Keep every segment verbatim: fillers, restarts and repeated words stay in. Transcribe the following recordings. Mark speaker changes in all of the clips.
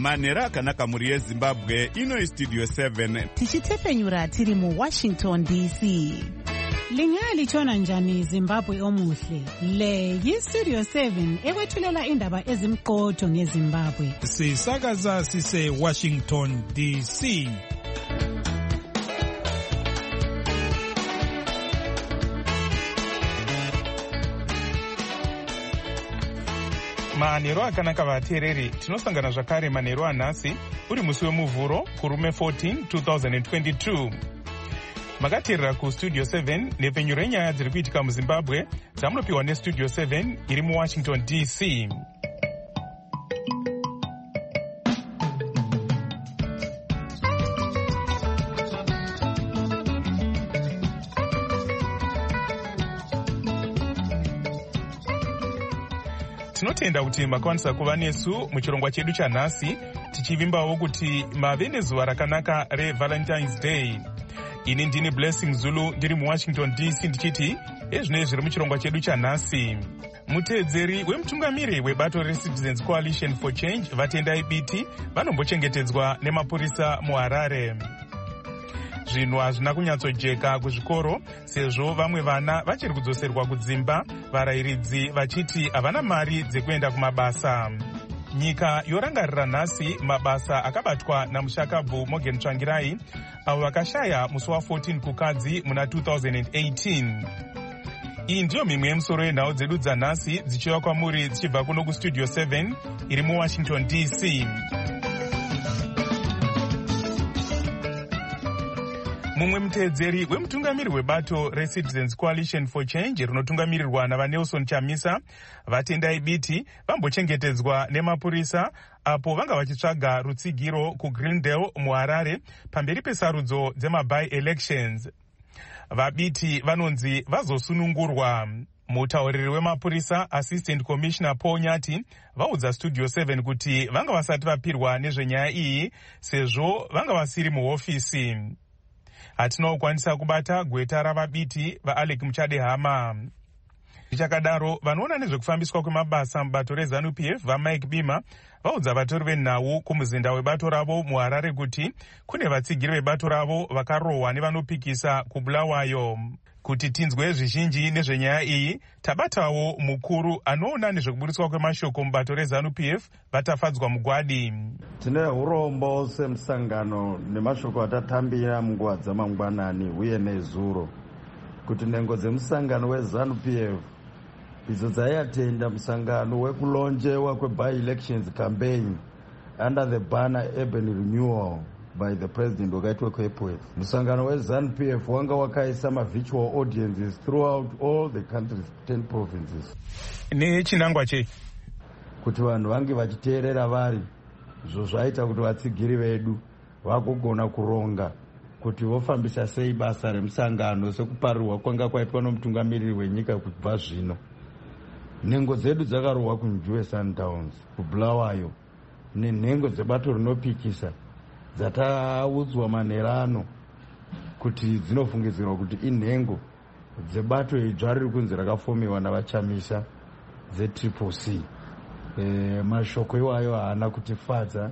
Speaker 1: manhero akanaka mhuri yezimbabwe. Ino Studio seven
Speaker 2: tichitepenyura tiri mu Washington D C.
Speaker 3: Lingalitshona njani Zimbabwe omuhle? Le yi Studio seven ekwethulela indaba ezimqotho ngeZimbabwe.
Speaker 4: Sisakaza sise Washington D C. Manhero akanaka vateereri, tinosangana zvakare manhero anhasi uri musi wemuvhuro kurume fourteen twenty twenty-two. Makateerera kuStudio seven nepenyuro renyaya dziri kuitika muZimbabwe dzamunopiwa neStudio seven iri muWashington D C. Tinotenda kuti makwanisa kuva nesu muchirongwa chedu chanhasi tichivimbawo kuti mave nezuva rakanaka reValentine's Day. Ini ndini Blessing Zulu ndiri muWashington D C ndichiti ezvinoi zviri muchirongwa chedu chanhasi. Muteedzeri wemutungamiri webato reCitizens Coalition for Change Vatendai Biti vanombochengetedzwa nemapurisa muHarare. Zvinhu hazvina kunyatsojeka kuzvikoro sezvo vamwe vana vachiri kudzoserwa kudzimba, varayiridzi vachiti havana mari dzekuenda kumabasa. Nyika yorangarira nhasi mabasa akabatwa namushakabvu Morgan Tsvangirai avo vakashaya musi wa14 kukadzi muna two thousand eighteen. Iyi ndiyo mimwe yemusoro yenhau dzedu dzanhasi dzichiva kwamuri dzichibva kuno kuStudio seven iri muWashington D C. Mumwe muteedzeri wemutungamiri webato reCitizens Coalition for Change rinotungamirirwa navaNelson Chamisa, Vatendai Biti vambochengetedzwa nemapurisa apo vanga vachitsvaga rutsigiro kuGreendale muHarare pamberi pesarudzo dzema-by-elections. VaBiti vanonzi vazosunungurwa. Mutauriri wemapurisa Assistant Commissioner Paul Nyati vaudza Studio seven kuti vanga vasati vapirwa nezvenyaya iyi sezvo vanga vasiri muhofisi. Hatinokwanisa kubata gweta ravaBiti vaAlec Muchadehama. Zvichakadaro vanoona nezvekufambiswa kwemabasa mubato reZANU P F vaMike Bima vaudza vatori venhau kumuzinda webato ravo muHarare kuti kune vatsigiri vebato ravo vakarohwa nevanopikisa kuBulawayo. Kuti tinzwe zvizhinji nezvenyaya iyi, tabatawo mukuru anoona nezvekuburitswa kwemashoko mubato reZANU P F Vatafadzwa Mugwadi.
Speaker 5: Tine urombo semusangano nemashoko atatambira munguva dzamangwanani uye nezuro kuti nhengo dzemusangano weZANU P F idzo dzaiatenda musangano wekulonjewa kwe-by-elections campaign under the banner Urban Renewal by the president wakaitwa kuEpworth. Musangano weZANU P F wanga wakaisa ma-virtual audiences throughout all the country's ten provinces.
Speaker 4: Nechinangwa che
Speaker 5: kuti vanhu vange vachiteerera vari zvo zvaita kuti vatsigiri vedu vagogona kuronga kuti vofambisa sei basa remusangano sekuparirwa kwanga kwaitwa nomutungamiriri wenyika kubva zvino. Nhengo dzedu dzakarohwa kuNjuve Sundowns, kuBulawayo nenhengo dzebato rinopikisa dzataudzwa manhero ano kuti dzinofungidzirwa kuti inhengo dzebato idzva riri kunzi rakafomiwa navachamisa dzetriple C. E, mashoko iwayo haana kutifadza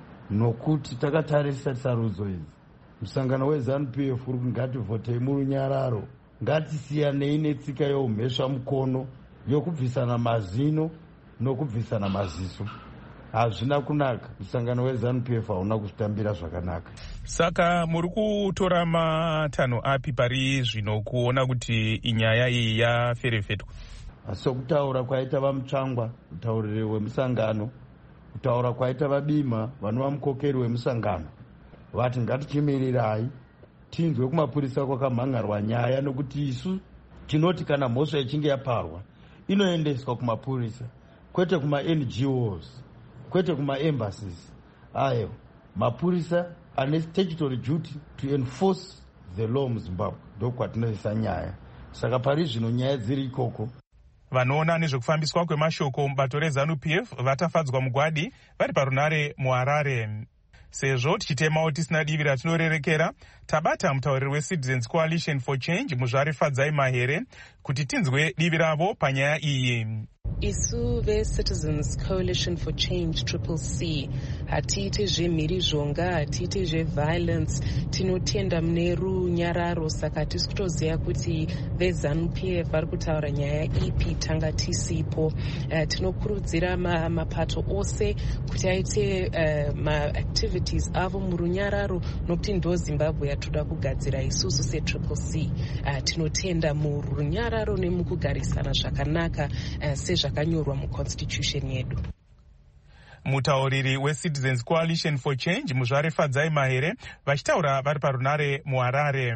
Speaker 5: nokuti takatarisa sarudzo idzi. Musangano weZANU P F uri ngativhotei murunyararo, ngatisiyanei netsika yeumhesva mukono yokubvisana mazino nokubvisana maziso. Hazvina kunaka. Musangano weZANU P F hauna kuzvitambira zvakanaka.
Speaker 4: Saka muri kutora matanho api pari zvino kuona kuti inyaya iyi yaferefetwa?
Speaker 5: Sokutaura kwaita vaMutsvangwa, mutauriri wemusangano, kutaura kwaita vaBima vanova mukokeri wemusangano, vati ngatichimirirai tinzwe kumapurisa kwakamhangarwa nyaya, nokuti isu tinoti kana mhosva ichinge yaparwa inoendeswa kumapurisa, kwete kuma-N G Os, kwete kuma-embassies. Ayo mapurisa ane statutory duty to enforce the law muZimbabwe ndokwatinoisa nyaya. Saka pari zvino nyaya dziri ikoko.
Speaker 4: Vanoona nezvekufambiswa kwemashoko mubato reZANU P F Vatafadzwa Mugwadi vari parunare muHarare. Sezvo tichitemawo tisina divi ratinorerekera, tabata mutauriri weCitizens Coalition for Change Muzvari Fadzai Mahere kuti tinzwe divi ravo panyaya iyi.
Speaker 6: Isu veCitizens Coalition for Change Triple C hatiiti zvemhirizhonga, hatiiti zveviolence, tinotenda mune runyararo, saka hatisi kutoziva kuti veZANU P F vari kutaura nyaya ipi tanga tisipo. Uh, tinokurudzira ma, mapato ose kuti aite uh, maactivities avo murunyararo, nokuti ndo Zimbabwe yatoda kugadzira isusu seTriple C. Uh, tinotenda murunyararo nemukugarisana zvakanaka uh, sezvakanyorwa muconstitution yedu.
Speaker 4: Mutauriri weCitizens Coalition for Change Muzvare Fadzai Mahere vachitaura vari parunare muHarare.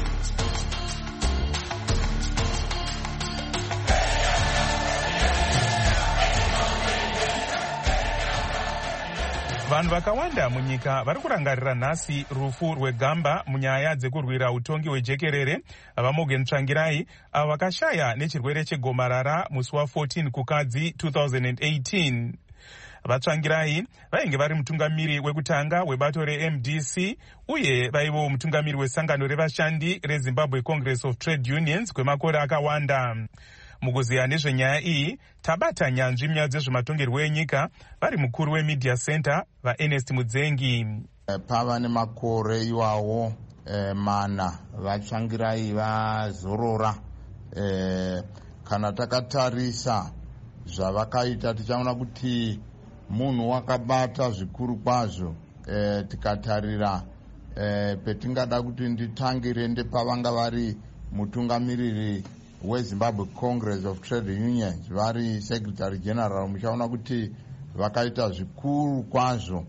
Speaker 4: Vanhu vakawanda munyika vari kurangarira nhasi rufu rwegamba munyaya dzekurwira utongi hwejekerere vaMorgan Tsvangirai avo vakashaya nechirwere chegomarara musi wa14 kukadzi two thousand eighteen. VaTsvangirai vainge vari mutungamiri wekutanga webato reM D C uye vaivo mutungamiri wesangano revashandi reZimbabwe Congress of Trade Unions kwemakore akawanda. Mukuziya nezvenyaya iyi tabata nyanzvi munyaya dzezvematongerwo enyika vari mukuru weMedia Center vaErnest Mudzengi.
Speaker 7: Pava nemakore iwawo eh, mana vaTsvangirai vazorora. Eh, kana takatarisa zvavakaita tichaona kuti munhu wakabata zvikuru kwazvo. Eh, tikatarira eh, petingada kuti nditangire ndepavanga vari mutungamiriri weZimbabwe Congress of Trade Unions vari Secretary General, muchaona kuti vakaita zvikuru kwazvo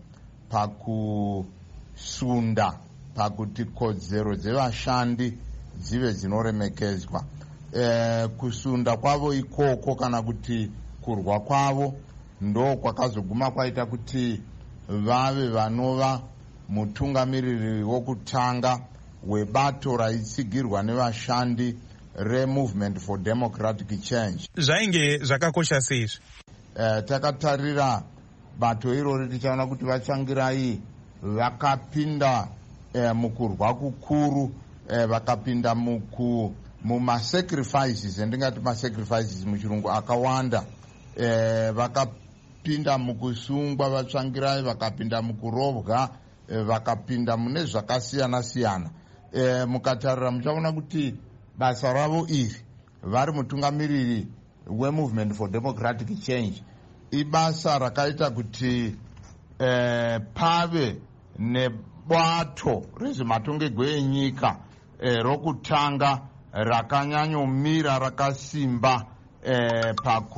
Speaker 7: pakusunda pakuti kodzero dzevashandi dzive dzinoremekedzwa. E, kusunda kwavo ikoko kana kuti kurwa kwavo ndo kwakazoguma kwaita kuti vave vanova mutungamiriri wokutanga webato raitsigirwa nevashandi reMovement for Democratic Change.
Speaker 4: Zvainge zvakakosha sei?
Speaker 7: Uh, takatarira bato irori tichaona kuti vaTsvangirai vakapinda uh, mukurwa kukuru, uh, vakapinda muku mumasacrifices, endingati masacrifices muchirungu akawanda. Uh, vakapinda mukusungwa vaTsvangirai, vakapinda mukurobwa, uh, vakapinda mune zvakasiyana siyana. Uh, mukatarira muchaona kuti basa ravo iri vari mutungamiriri weMovement for Democratic Change ibasa rakaita kuti eh, pave nebato rezvematongerwo enyika eh, rokutanga rakanyanyomira rakasimba eh,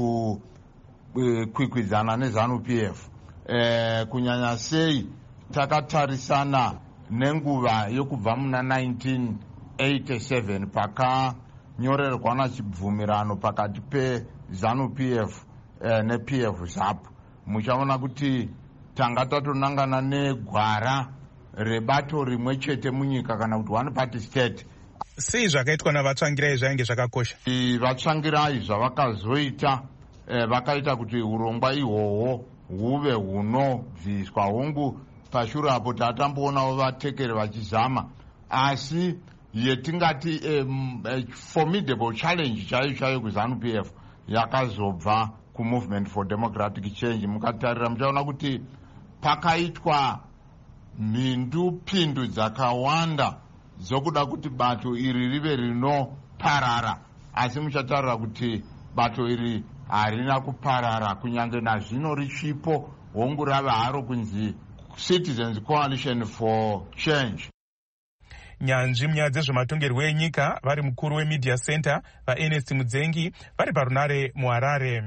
Speaker 7: pakukwikwidzana eh, neZANU P F. Eh, kunyanya sei takatarisana nenguva yokubva muna nineteen eighty-seven pakanyorerwana chibvumirano pakati peZANU P F eh, neP F ZAPU. Muchaona kuti tanga tatonangana negwara rebato rimwe chete munyika kana kuti one party state.
Speaker 4: Sei zvakaitwa navaTsvangirai zvainge zvakakosha?
Speaker 7: VaTsvangirai zvavakazoita eh, vakaita kuti urongwa ihwohwo huve hunobviswa hongu. Pashure apo tatamboonavo vatekeri vachizama, asi yetingati um, a formidable challenge chaiyo chaiyo kuZANU P F yakazobva kuMovement for Democratic Change. Mukatarira muchaona kuti pakaitwa mhindu pindu dzakawanda dzokuda kuti bato iri rive rinoparara, asi muchatarira kuti bato iri harina kuparara kunyange nazvino richipo hongu rava haro kunzi Citizens Coalition for Change.
Speaker 4: Nyanzvi munyaya dzezvematongerwo enyika vari mukuru weMedia Center vaErnest Mudzengi vari parunare muHarare.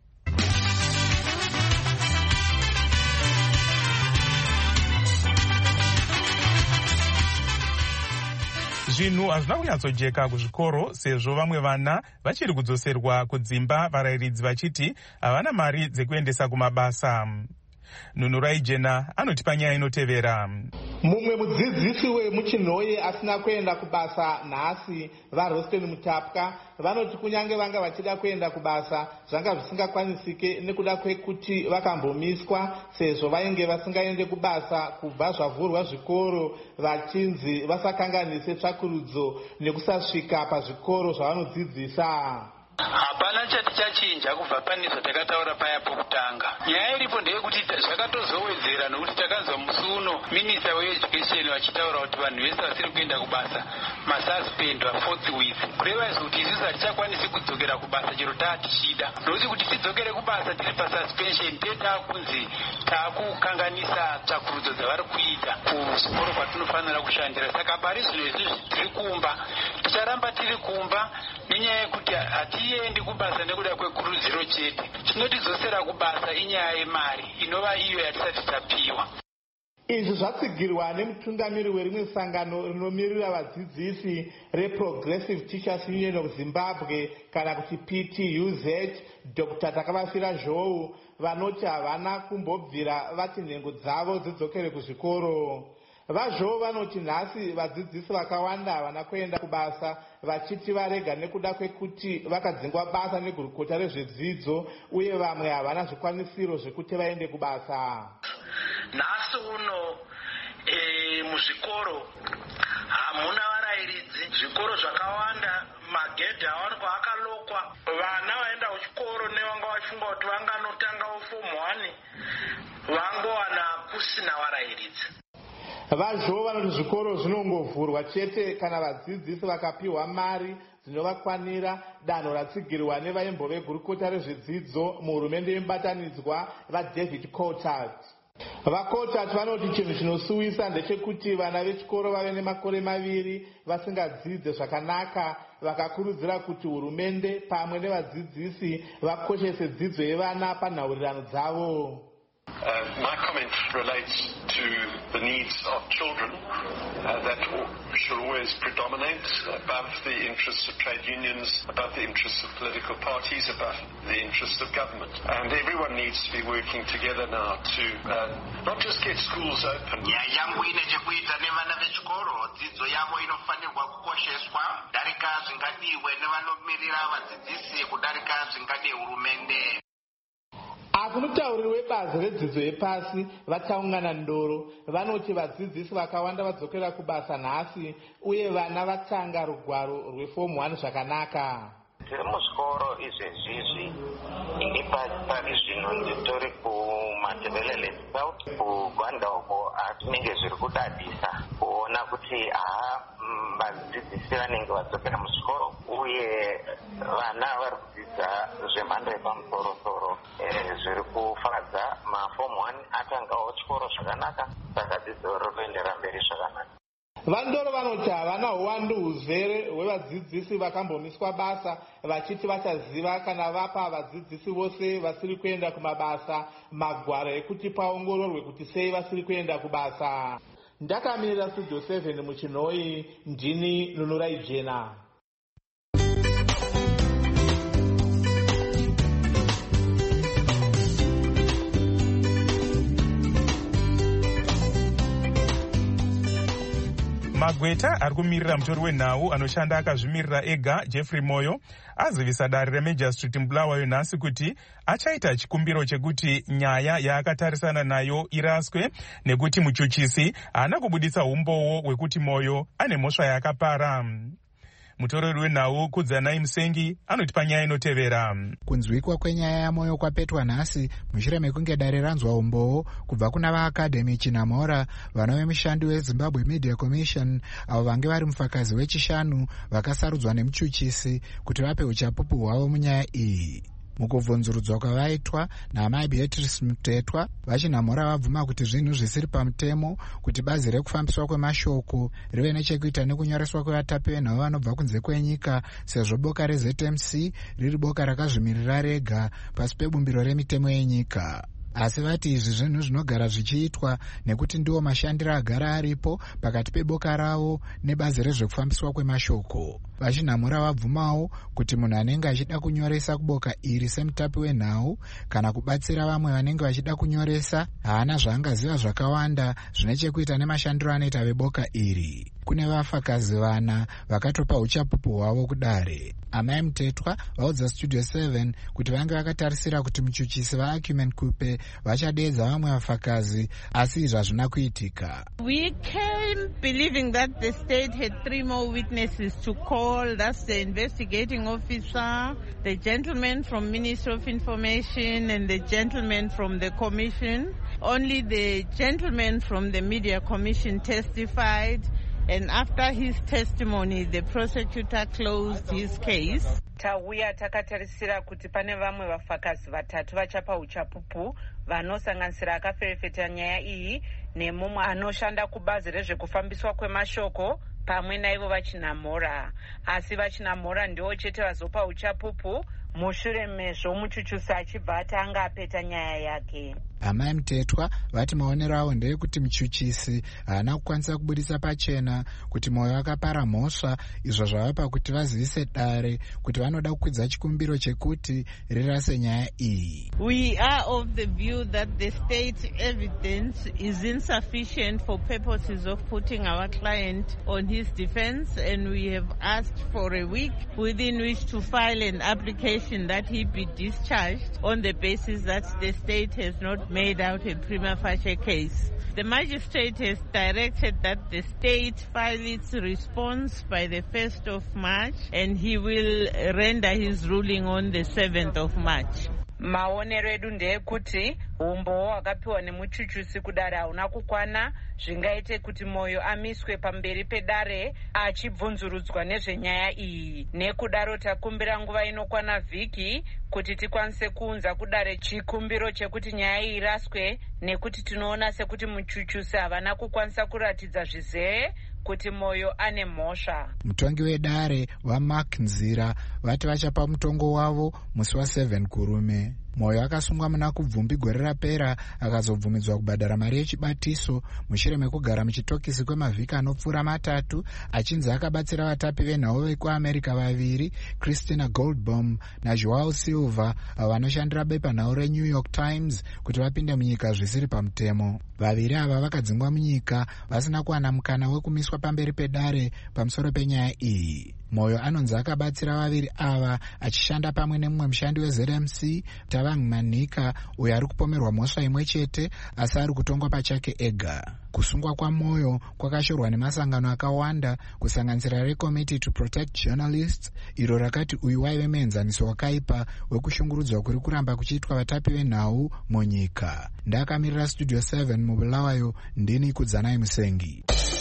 Speaker 4: Zvinhu hazvina kunyatsojeka kuzvikoro sezvo vamwe vana vachiri kudzoserwa kudzimba, varayiridzi vachiti havana mari dzekuendesa kumabasa. Nunurai Jena anotipa nyaya inotevera.
Speaker 8: Mumwe mudzidzisi wemuchinhoye asina kuenda kubasa nhasi vaRosten Mutapwa vanoti kunyange vanga vachida kuenda kubasa zvanga zvisingakwanisike nekuda kwekuti vakambomiswa sezvo vainge vasingaende kubasa kubva zvavhurwa zvikoro vachinzi vasakanganise tsvakurudzo nekusasvika pazvikoro zvavanodzidzisa.
Speaker 9: Hapana chati chachinja kubva pane zvatakataura paya pokutanga. Nyaya iripo ndeyekuti zvakatozowedzera nokuti takanzwa musi uno minista weeducation vachitaura kuti vanhu vese vasiri kuenda kubasa masuspendwa forthwith, kureva izvo kuti isusu hatichakwanisi kudzokera kubasa chero taatichida, nokuti kuti tidzokere kubasa tiri pasuspension tetakunzi taakukanganisa tsvakurudzo dzavari kuita kuzvikoro kwatinofanira kushandira. Saka pari zvino izvizvi tiri kumba, ticharamba tiri kumba nenyaya yekuti hatiendi kubasa nekuda kwekurudziro chete. Chinotidzosera kubasa inyaya yemari inova iyo yatisati tapiwa.
Speaker 8: Izvi zvatsigirwa nemutungamiri werimwe sangano rinomirira vadzidzisi reProgressive Teachers Union of Zimbabwe kana kuti P T U Z, Doctor Takavasira Zhou, vanoti havana kumbobvira vati nhengo dzavo dzidzokere kuzvikoro. Vazhou vanoti nhasi vadzidzisi vakawanda havana kuenda kubasa, vachiti varega nekuda kwekuti vakadzingwa basa negurukota rezvedzidzo uye vamwe havana zvikwanisiro zvekuti vaende kubasa.
Speaker 10: Nhasi uno e, muzvikoro hamuna varairidzi, zvikoro zvakawanda magedhi awanikwa akalokwa, vana vaenda kuchikoro nevanga vachifunga kuti vanganotanga form one vangowana kusina varairidzi.
Speaker 8: Vazhou vanoti zvikoro zvinongovhurwa chete kana vadzidzisi vakapiwa mari dzinovakwanira, danho ratsigirwa nevaimbo vegurukota rezvedzidzo muhurumende yemubatanidzwa vaDavid Coulthard. VaCoulthard vanoti chinhu chinosuwisa ndechekuti vana vechikoro vave nemakore maviri vasingadzidze zvakanaka, vakakurudzira kuti hurumende pamwe nevadzidzisi vakoshese dzidzo yevana panhaurirano dzavo.
Speaker 11: Uh, my comment relates to the needs of children uh, that should always predominate above the interests of trade unions, above the interests of political parties, above the interests of government. And everyone needs to be working together now to uh, not just get schools open.
Speaker 10: Yangu ine chekuita nevana vechikoro, dzidzo yavo inofanirwa kukosheswa kudarika zvingadiwe nevanomirira vadzidzisi kudarika zvingadiwe hurumende.
Speaker 8: Asi mutauriri webazi redzidzo yepasi vachaungana ndoro vanoti vadzidzisi vakawanda vadzokera kubasa nhasi uye vana vatanga rugwaro rweform one zvakanaka.
Speaker 12: Tiri muzvikoro izvezvizvi, ini pari zvino nditori kumatebelele south kugwanda uko atinenge zviri kudadisa kuona kuti aha vadzidzisi vanenge vadzokera muzvikoro uye vana vari kudzidza zvemhando yepamusoro-soro zviri kufadza. Maform one atangawo chikoro zvakanaka, saka dzidzo riri kuendera mberi zvakanaka.
Speaker 8: Vandoro vanoti havana uwandu huzvere hwevadzidzisi vakambomiswa basa, vachiti vachaziva kana vapa vadzidzisi vose vasiri kuenda kumabasa magwaro ekuti paongororwe kuti sei vasiri kuenda kubasa. Ndakamirira Studio seven muchinhoi, ndini Nunurai Jena.
Speaker 4: Magweta ari kumirira mutori wenhau anoshanda akazvimirira ega Jeffrey Moyo azivisa dare reMajor Street muBulawayo nhasi kuti achaita chikumbiro chekuti nyaya yaakatarisana nayo iraswe nekuti muchuchisi haana kubuditsa umbowo hwekuti Moyo ane mhosva yakapara. Mutorori wenhau Kudzanai Musengi anoti panyaya inotevera.
Speaker 13: Kunzwikwa kwenyaya yaMoyo kwapetwa nhasi mushure mekunge dare ranzwa umbowo kubva kuna vaAcademy Chinamora, vana vemushandi weZimbabwe Media Commission avo vange vari mufakazi wechishanu vakasarudzwa nemuchuchisi kuti vape uchapupu hwavo munyaya iyi. Mukubvunzurudzwa kwavaitwa naamai Beatrice Mutetwa, vaChinamora vabvuma kuti zvinhu zvisiri pamutemo kuti bazi rekufambiswa kwemashoko rive nechekuita nekunyoreswa kwevatapi venhau vanobva kunze kwenyika, sezvo boka reZ M C riri boka rakazvimirira rega pasi pebumbiro remitemo yenyika. Asi vati izvi zvinhu zvinogara zvichiitwa nekuti ndiwo mashandiro agara aripo pakati peboka ravo nebazi rezvekufambiswa kwemashoko. VaChinamura vabvumawo kuti munhu anenge achida kunyoresa kuboka iri semutapi wenhau kana kubatsira vamwe vanenge vachida kunyoresa haana zvaangaziva zvakawanda zvine chekuita nemashandiro anoita veboka iri. Kune vafakazi vana vakatopa uchapupu hwavo kudare. Amai Mutetwa vaudza Studio seven kuti vange vakatarisira kuti muchuchisi vaAcumen Kupe vachadeedza vamwe vafakazi, asi izvi hazvina kuitika.
Speaker 14: We carry I'm believing that the state had three more witnesses to call. That's the investigating officer, the gentleman from Ministry of Information, and the gentleman from the Commission. Only the gentleman from the Media Commission testified, and after his testimony, the prosecutor closed his case.
Speaker 15: Tauya takatarisira kuti pane vamwe vafakazi vatatu vachapa uchapupu vanosanganisira akaferefeta nyaya iyi nemumwe anoshanda kubazi rezvekufambiswa kwemashoko pamwe naivo vachinamora. Asi vachinamora ndivo chete vazopa uchapupu mushure mezvo muchuchusi achibva atanga apeta nyaya yake.
Speaker 13: Amai Mtetwa vati maonero avo ndeyekuti muchuchisi haana kukwanisa kubudisa pachena kuti mwoyo akapara mhosva, izvo zvavapa kuti vazivise dare kuti vanoda kukwidza chikumbiro chekuti rirase nyaya iyi.
Speaker 14: We are of the view that the state evidence is insufficient for purposes of putting our client on his defense, and we have asked for a week within which to file an application that he be discharged on the basis that the state has not made out a prima facie case. The magistrate has directed that the state file its response by the first of March, and he will render his ruling on the seventh of March.
Speaker 15: Maonero edu ndeyekuti umbowo hwakapiwa nemuchuchusi kudare hauna kukwana, zvingaite kuti moyo amiswe pamberi pedare achibvunzurudzwa nezvenyaya iyi. Nekudaro takumbira nguva inokwana vhiki kuti tikwanise kuunza kudare chikumbiro chekuti nyaya iyi iraswe, nekuti tinoona sekuti muchuchusi havana kukwanisa kuratidza zvizere kuti moyo ane mhosva.
Speaker 13: Mutongi wedare waMark Nzira vati vachapa mutongo wavo musi wa seven kurume. Moyo akasungwa muna kubvumbi gore rapera akazobvumidzwa kubhadhara mari yechibatiso mushure mekugara muchitokisi kwemavhiki anopfuura matatu, achinzi akabatsira vatapi venhau vekuamerica vaviri, Christina Goldbaum naJoao Silva, vanoshandira bepanhau reNew York Times, kuti vapinde munyika zvisiri pamutemo. Vaviri ava vakadzingwa munyika vasina kuwana mukana wekumiswa pamberi pedare pamusoro penyaya iyi. Moyo anonzi akabatsira vaviri ava achishanda pamwe nemumwe mushandi weZ M C, Tavang Manika, uyo ari kupomerwa mhosva imwe chete asi ari kutongwa pachake ega. Kusungwa kwaMoyo kwakashorwa nemasangano akawanda kusanganisira reCommittee to Protect Journalists, iro rakati uyu waive muenzaniso wakaipa wekushungurudzwa kuri kuramba kuchiitwa vatapi venhau munyika. Ndakamirira Studio seven mubulawayo, ndini Kudzanai Musengi.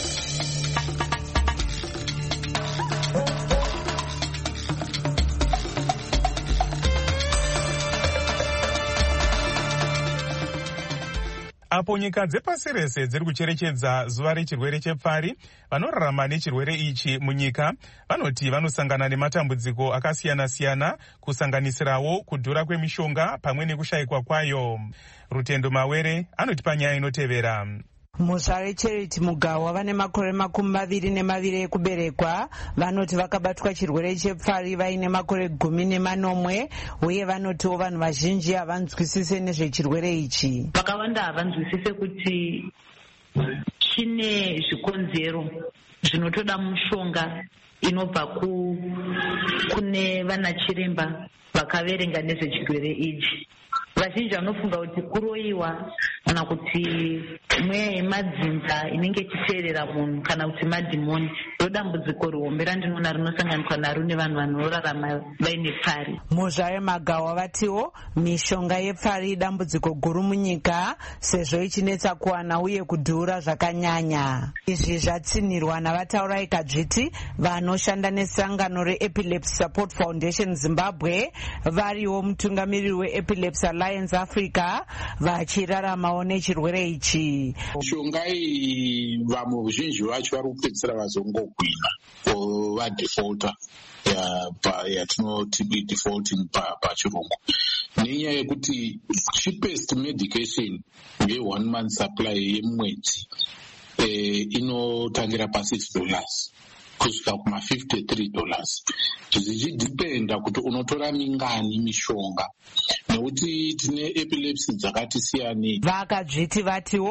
Speaker 4: Apo nyika dzepasi rese dziri kucherechedza zuva rechirwere chepfari, vanorarama nechirwere ichi munyika vanoti vanosangana nematambudziko akasiyana-siyana, kusanganisirawo kudhura kwemishonga pamwe nekushayikwa kwayo. Rutendo Mawere anoti panyaya inotevera.
Speaker 15: Muzvare Charity Mugawa vane makore makumi maviri nemaviri ekuberekwa vanoti vakabatwa chirwere chepfari vaine makore gumi nemanomwe, uye vanotiwo vanhu vazhinji havanzwisise nezvechirwere ichi.
Speaker 16: Vakawanda havanzwisise kuti chine zvikonzero zvinotoda mushonga inobva ku kune vana chiremba vakaverenga nezvechirwere ichi. Vazhinji vanofunga kuti kuroyiwa kana kuti mweya yemadzinza inenge ichiteerera munhu kana kuti madhimoni ndo dambudziko rihombe randinoona rinosanganiswa naro nevanhu vanorarama vaine pfari. Muzvare Magawa vatiwo mishonga yepfari idambudziko guru munyika sezvo ichinetsa kuwana uye kudhura zvakanyanya. Izvi zvatsinirwa navataura ikadzviti vanoshanda nesangano reEpilepsy Support Foundation Zimbabwe, variwo mutungamiriri weEpilepsy Alliance Africa, vachiraramawo nechirwere ichi.
Speaker 17: Mishonga iyi vamwe vazhinji vacho vari kupedzisira vazongogwina vadefaulta yatinoti defaulting pachirungu, nenyaya yekuti cheapest medication nge-one month supply yemwedzi inotangira pa-six dollars kusvika kuma-fifty-three dollars, zvichidhipenda kuti unotora mingani mishonga, nekuti tine epilepsy dzakati siyanei.
Speaker 15: Vakadzviti vatiwo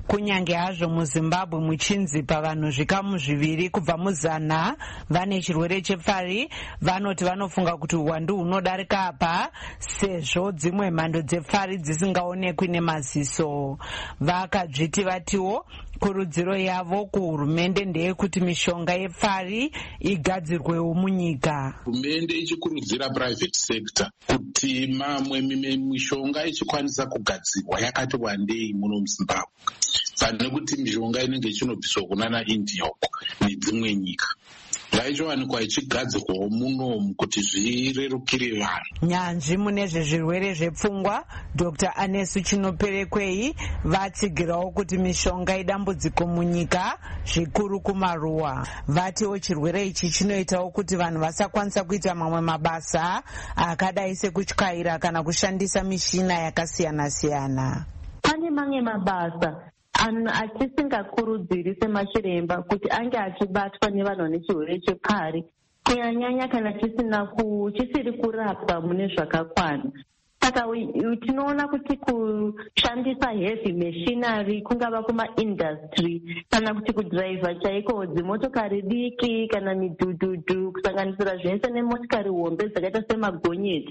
Speaker 15: kunyange hazvo muzimbabwe muchinzi pavanhu zvikamu zviviri kubva muzana vane chirwere chepfari, vanoti vanofunga kuti uwandu hunodarika apa sezvo dzimwe mhando dzepfari dzisingaonekwi nemaziso. Vakadzviti vatiwo kurudziro yavo kuhurumende ndeyekuti mishonga yepfari igadzirwewo munyika.
Speaker 17: Hurumende ichikurudzira private sector kuti mamwe mishonga ichikwanisa kugadzirwa yakati wandei muno muZimbabwe pane kuti mishonga inenge ichinobviswa kunana India uko nedzimwe nyika zvaichowanikwa ichigadzirwawo munomu kuti zvirerukire vanhu.
Speaker 15: Nyanzvi mune zvezvirwere zvepfungwa Doctor Anesu Chinoperekwei vatsigirawo kuti mishonga idambudziko munyika zvikuru kumaruwa. Vatiwo chirwere ichi chinoitawo kuti vanhu vasakwanisa kuita mamwe mabasa akadai sekutyaira kana kushandisa mishina yakasiyana siyana.
Speaker 18: Pane mamwe mabasa atisingakurudziri semachiremba kuti ange achibatwa nevanhu vane chirwere chepfari, kunyanyanya kana chisina ku chisiri kurapwa mune zvakakwana. Saka tinoona kuti kushandisa heavy machinery kungava kuma-industry kana kuti kudhiraivha chaiko dzimotokari diki kana midhudhudhu kusanganisira zvese nemotokari hombe dzakaita semagonyeti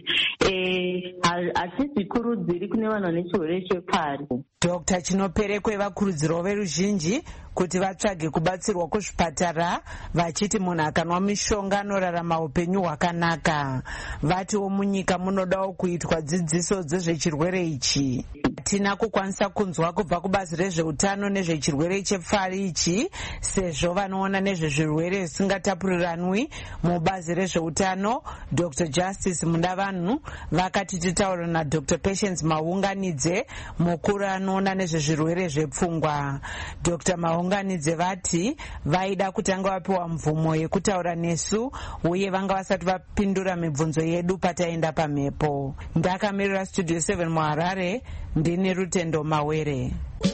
Speaker 18: hatizvikurudziri kune vanhu vane chirwere chepfari.
Speaker 15: Doctor Chinoperekwe vakurudzirawo veruzhinji kuti vatsvage kubatsirwa kuzvipatara vachiti munhu akanwa mishonga anorarama upenyu hwakanaka. Vatiwo munyika munodawo kuitwa dzidziso dzezvechirwere ichi. Tina kukwanisa kunzwa kubva kubazi rezveutano nezvechirwere chepfari ichi sezvo vanoona nezvezvirwere zvisingatapuriranwi mubazi rezveutano. Doctor Justice Mundavanhu vakati titaura na Doctor Patience Mahunganidze mukuru anoona nezvezvirwere zvepfungwa. Doctor Mahunganidze vati vaida kutanga vapiwa mvumo yekutaura nesu uye vanga vasati vapindura mibvunzo yedu pataenda pamhepo. Ndakamirira Studio seven muHarare, ndini Rutendo Mawere.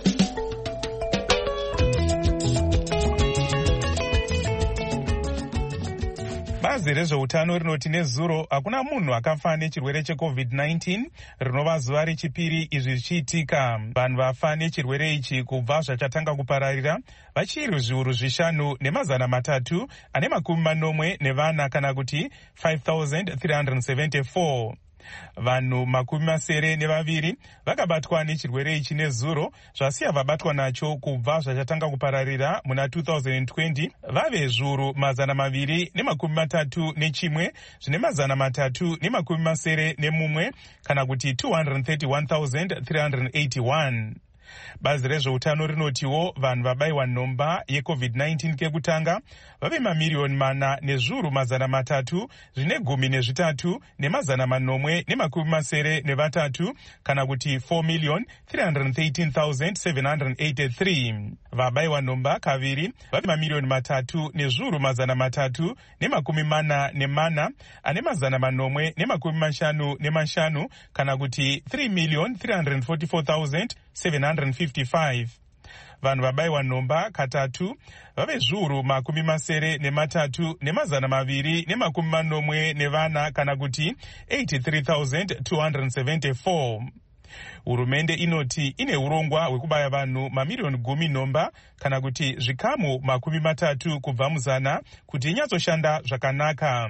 Speaker 4: Bazi rezveutano rinoti nezuro hakuna munhu akafa nechirwere checovid nineteen rinova zuva rechipiri izvi zvichiitika. Vanhu vafa nechirwere ichi kubva zvachatanga kupararira vachiri zviuru zvishanu nemazana matatu ane makumi manomwe nevana kana kuti five thousand three hundred seventy-four. Vanhu makumi masere nevaviri vakabatwa nechirwere ichi nezuro, zvasiya vabatwa nacho kubva zvachatanga kupararira muna two thousand twenty vave zviuru mazana maviri nemakumi matatu nechimwe zvine mazana matatu nemakumi masere nemumwe kana kuti two hundred thirty-one thousand three hundred eighty-one. Bazi rezveutano rinotiwo vanhu vabayiwa nhomba yecovid nineteen kekutanga vave mamiriyoni mana nezviuru mazana matatu zvine gumi nezvitatu nemazana manomwe nemakumi masere nevatatu kana kuti four million three hundred thirteen thousand seven hundred eighty-three. Vabayiwa nhomba kaviri vave mamiriyoni matatu nezviuru mazana matatu nemakumi mana nemana ane mazana manomwe nemakumi mashanu nemashanu kana kuti three million three hundred forty-four thousand seven hundred fifty-five. Vanhu vabayiwa nhomba katatu vave zviuru makumi masere nematatu nemazana maviri nemakumi manomwe nevana kana kuti eighty-three thousand two hundred seventy-four. Hurumende inoti ine urongwa hwekubaya vanhu mamiriyoni gumi nhomba kana kuti zvikamu makumi matatu kubva muzana kuti inyatsoshanda zvakanaka.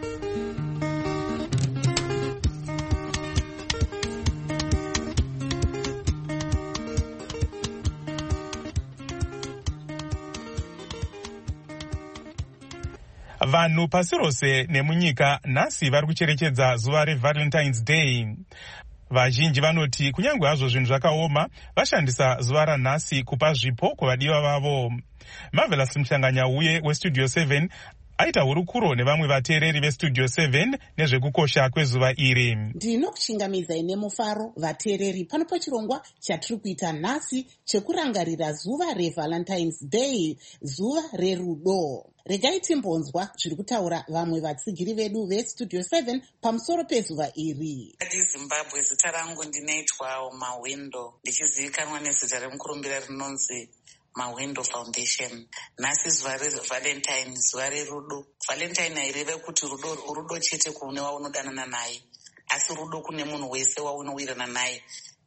Speaker 4: Vanhu pasi rose nemunyika nhasi vari kucherechedza zuva reValentine's Day. Vazhinji vanoti kunyange hazvo zvinhu zvakaoma vashandisa zuva ranhasi kupa zvipo kuvadiwa vavo. Marvelous Mhlanganyauye weStudio seven aita hurukuro nevamwe vateereri veStudio seven nezvekukosha kwezuva iri.
Speaker 2: Ndinokuchingamidzai nemufaro vateereri pano pachirongwa chatiri kuita nhasi chekurangarira zuva reValentine's Day, zuva rerudo. Regai timbonzwa zviri kutaura vamwe vatsigiri vedu veStudio seven pamusoro pezuva iri.
Speaker 19: Zimbabwe, zita rangu ndinoitwa Mawindo, ndichizivikanwa nezita remukurumbira rinonzi Mawindo Foundation. Nhasi zuva reValentine, zuva rerudo. Valentine haireve kuti rudo, rudo chete kune waunodanana naye, asi rudo kune munhu wese waunowirana naye.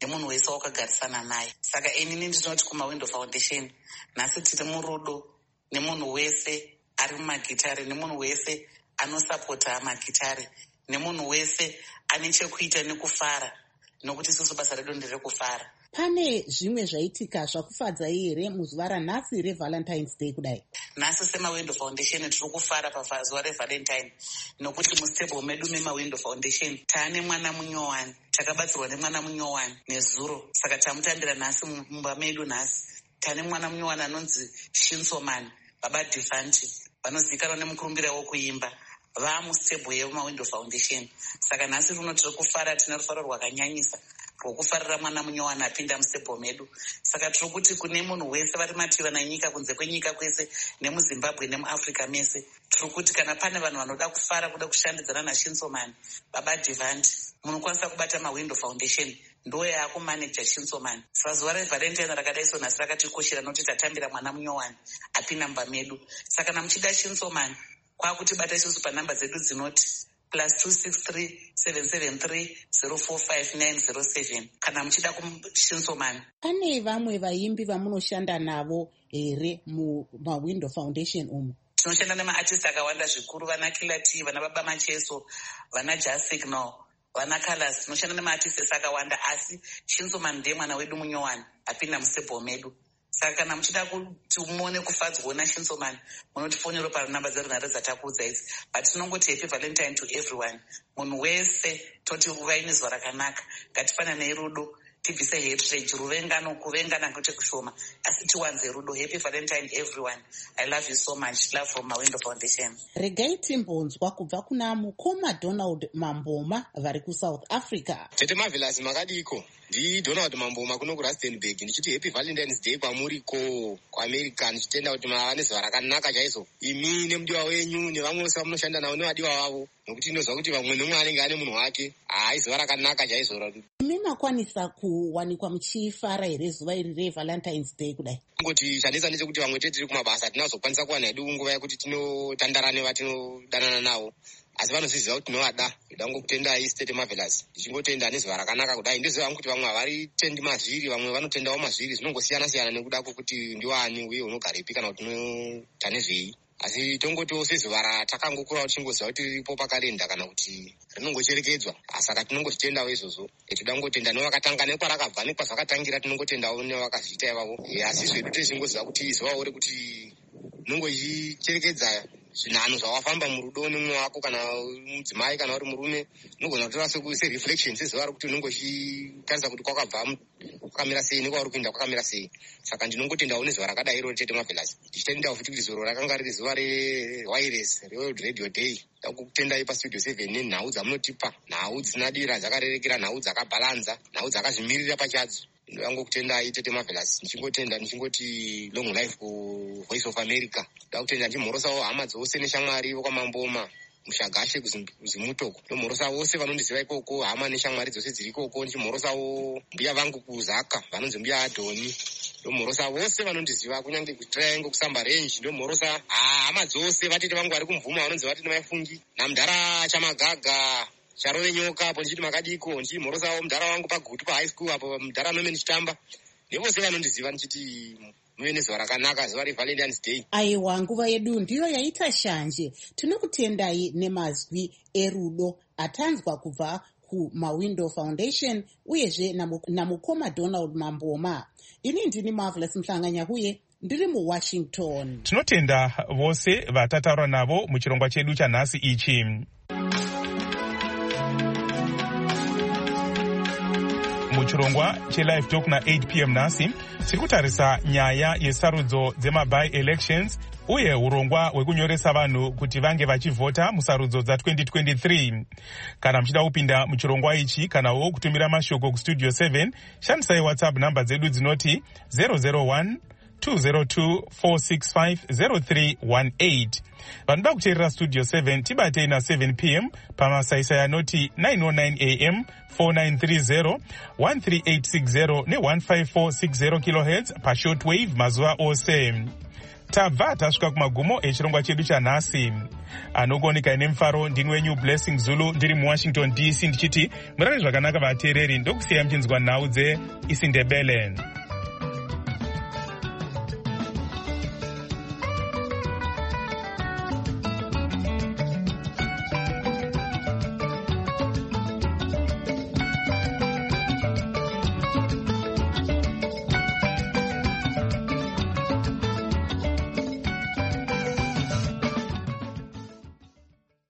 Speaker 19: nemunhu wese wakagarisana naye. Saka inini ndinoti kumaWindow Foundation, nhasi tiri murudo nemunhu wese ari mumagitare, nemunhu wese anosapota magitare, nemunhu wese ane chekuita nekufara, nokuti isusu basa redu nderekufara.
Speaker 2: Pane zvimwe zvaitika zvakufadzai here muzuva ranhasi reValentine's Day kudai?
Speaker 19: Nhasi semaWindow Foundation tiri kufara pazuva reValentine, nokuti mustable medu memaWindow Foundation taane mwana munyowani, takabatsirwa nemwana munyowani nezuro. Saka tamutambira nhasi mumba medu. Nhasi taane mwana munyowani anonzi Shinsoman Baba Divanti, vanozivikanwa nemukurumbira wokuimba, vaamustable yemaWindow Foundation. Saka nhasi runo tiri kufara, tine rufaro rwakanyanyisa rwokufarira mwana munyowani apinda mustable medu. Saka tiri kuti kune munhu wese vari mativa nanyika, kunze kwenyika kwese, nemuZimbabwe nemuAfrica mese, tiri kuti kana pane vanhu vanoda kufara, kuda kushandidzana naShinsoman Baba Divanti, munokwanisa kubata maWindow Foundation, ndo yaakumaneja Shinsoman. Saka zuva reValentine rakadai so nhasi rakatikoshera, nokuti tatambira mwana munyowani apinda mumba medu. Saka namuchida Shinsoman, kwakutibata isusu panhamba dzedu dzinoti plus two six three seven seven three zero four five nine zero seven kana muchida kuShinsoman.
Speaker 2: Pane vamwe vaimbi vamunoshanda navo here mumaWindow Foundation umu?
Speaker 19: Tinoshanda nemaartisti akawanda zvikuru, vana Killer T, vana Baba Macheso, vana Jazz Signal, vana Colors. Tinoshanda nemaartisti akawanda, asi Shinsoman ndiye mwana wedu munyowani apinda mustable medu. Saka kana muchida kuti muone kufadzwa naShinsoman, munotifonera panhamba dzerunhare dzatakuudza idzi. But tinongoti happy Valentine to everyone. Munhu wese toti uvai nezuva rakanaka, ngatipananei rudo, tibvise hatred, ruvengano, kuvengana kwete kushoma, asi tiwanze rudo. Happy Valentine everyone. I love you so much. Love from maWindow Foundation.
Speaker 2: Regai timbonzwa kubva kuna mukoma Donald Mamboma vari kuSouth Africa.
Speaker 20: Tete Marvelous makadiko. Ndi Donald Mamboma kuno kuRustenburg. Ndichiti happy Valentine's Day kwamuriko kuAmerica. Ndichitenda kuti mava nezuva rakanaka chaizvo. Imi nemudiwa wenyu nevamwe vose vamunoshanda navo nevadiwa vavo. Nokuti ndinozwa kuti vamwe nemwe anenge ane munhu wake. Hai, zuva rakanaka chaizvo.
Speaker 2: Imi makwanisa kuwanikwa muchifara here zuva iri reValentine's Day kudai?
Speaker 20: Ngoti chanesa nechekuti vamwe tete tiri kumabasa tinazokwanisa kuwana hedu nguva yekuti tinotandara nevatinodanana navo. Asi vanozviziva kuti tinovada. Ndoda ngokutendai Tete Marvelous. Ndichingotenda nezuva rakanaka kudai. Ndoziva kuti vamwe havari tendi mazviri, vamwe vanotendawo mazviri. Zvinongosiyana siyana nekuda kwokuti ndiwani uye unogarepi kana kuti unoita nezvei. Asi tongotiwo sezuva ratakangokura tichingoziva kuti riripo pakarenda kana kuti rinongocherekedzwa. Saka tinongozvitendawo izvozvo. Toda ngotenda nevakatanga nekwarakabva nekwazvakatangira, tinongotendawo nevakazviita ivavo. Asi zvedu tichingoziva kuti zuvawo rekuti nongoicherekedza zvinhanho zvawafamba murudo nemumwe wako, kana mudzimai kana uri murume, unogona kutora sereflection sezuva rokuti unenge uchitarisa kuti kwakabva kwakamira sei nekwauri kuenda kwakamira sei. Saka ndinongotendawo nezuva rakadai iro Tete Marvelous. Ndichitendawo futi kuti zuro rakanga riri zuva rewireless reworld radio day. Ndakutendai pastudio seven nenhau dzamunotipa, nhau dzinadira dzakarerekera, nhau dzakabhalanza, nhau dzakazvimirira pachadzo. Ndangokutendai Tete Marvelous. Ndichingotenda ndichingoti long life ku Voice of America. Ndakutenda ndimhorosawo hama dzose neshamwari vokwamamboma mushagashe kuzimutoko. Ndomhorosa vose vanondiziva ikoko, hama neshamwari dzose dziri ikoko. Ndichimhorosawo mbuya vangu kuZaka vanonzi mbuya Adhoni. Ndomhorosa vose vanondiziva kunyange kuTriangle kusamba range. Ndomhorosa hama dzose vatete vangu vari kumvuma vanonzi vatete maifungi namudhara Chamagaga Charove nyoka apo ndichiti makadiko. Ndichimhorosawo mudhara wangu pagutu pahigh school apo mudhara nomeni chitamba. Nevose vanondiziva ndichiti muve nezuva rakanaka, zuva reValentine's Day.
Speaker 2: Aiwa, nguva yedu ndiyo yaita shanje. Tinokutendai nemazwi erudo atanzwa kubva kumaWindow Foundation uyezve namukoma Donald Mamboma. Ini ndini Marvelous Mhlanganya-Huye, ndiri muWashington.
Speaker 4: Tinotenda vose vatataura navo muchirongwa chedu chanhasi ichi. Muchirongwa chelive talk na eight p m nhasi tiri kutarisa nyaya yesarudzo dzemaby elections uye urongwa hwekunyoresa vanhu kuti vange vachivhota musarudzo dza twenty twenty-three. Kana muchida kupinda muchirongwa ichi kanawo kutumira mashoko kustudio seven, shandisai WhatsApp namba dzedu dzinoti zero zero one two zero two four six five zero three one eight. Vanoda kuteerera studio seven tibatei na seven p m pamasaisai anoti nine oh nine a m four nine three zero one three eight six zero ne one five four six zero kilohertz pashortwave mazuva ose. tabva tasvika kumagumo echirongwa chedu chanhasi. Anokuoneka nemufaro ndini wenyu Blessing Zulu ndiri muWashington D C ndichiti murare zvakanaka vateereri, ndokusiya muchinzwa nhau dzeIsindebele.